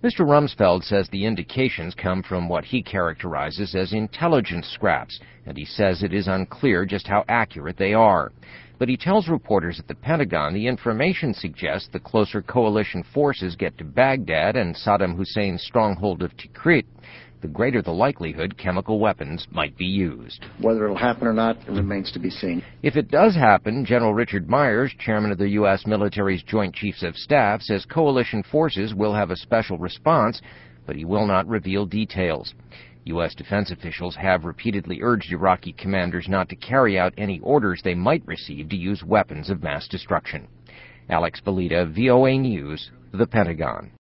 Mr. Rumsfeld says the indications come from what he characterizes as intelligence scraps, and he says it is unclear just how accurate they are. But he tells reporters at the Pentagon the information suggests the closer coalition forces get to Baghdad and Saddam Hussein's stronghold of Tikrit, the greater the likelihood chemical weapons might be used. Whether it'll happen or not, it remains to be seen. If it does happen, General Richard Myers, chairman of the U.S. military's Joint Chiefs of Staff, says coalition forces will have a special response, but he will not reveal details. U.S. defense officials have repeatedly urged Iraqi commanders not to carry out any orders they might receive to use weapons of mass destruction. Alex Belita, VOA News, The Pentagon.